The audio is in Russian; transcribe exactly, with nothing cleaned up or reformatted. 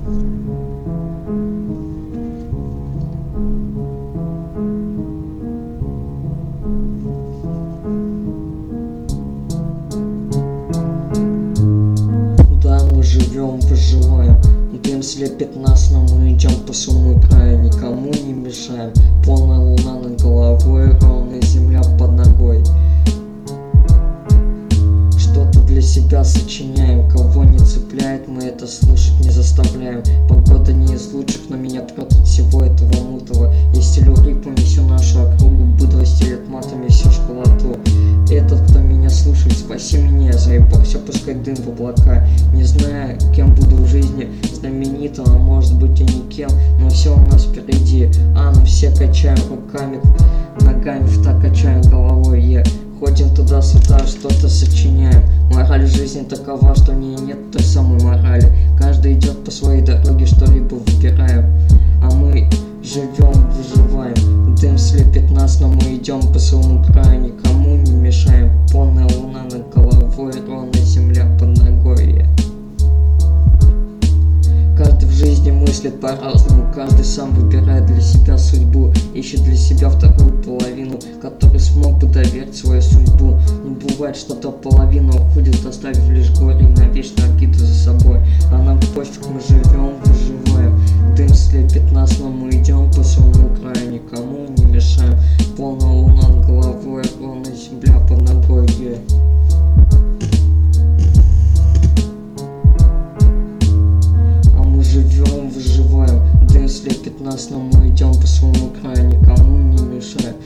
Да, мы живем, выживаем, дым слепит нас, но мы идем по своему краю, никому не мешаем. Полная луна над головой, ровная земля под ногой. Что-то для себя сочиняем, кого не цепляет, мы это слушать не заставляем. Погода не из лучших, но меня трет от всего этого мутого. Я стелю рифмами всю нашу округу, быдло стелет матами всю школоту. Этот, кто меня слушает, спаси меня, заебался пускать дым в облака. Не знаю, кем буду в жизни, знаменитым, а может быть и никем, но все у нас впереди. А, ну все качаем руками, ногами, так качаем головой, е. Ходим туда-сюда, что-то сочиняем. Мораль жизни такова, что в ней нет той самой морали. Каждый идет по своей дороге, что-либо выбираем. А мы живем, выживаем. Дым слепит нас, но мы идем по своему краю, никому не мешаем. Полная луна над головой, ровная земля под ногой. Каждый в жизни мыслит по-разному, каждый сам выбирает для себя судьбу, ищет для себя вторую половину, который смог бы доверить свою судьбу. Но бывает, что та половина уходит, оставив лишь горе и навечно обиду за собой. А нам пофиг, мы живем, выживаем. Дым слепит нас, но мы идем по своему краю, никому не мешаем. Полная луна над головой, ровная земля под ногой. Живем, выживаем, дым слепит нас, но мы идем по своему краю, никому не мешаем.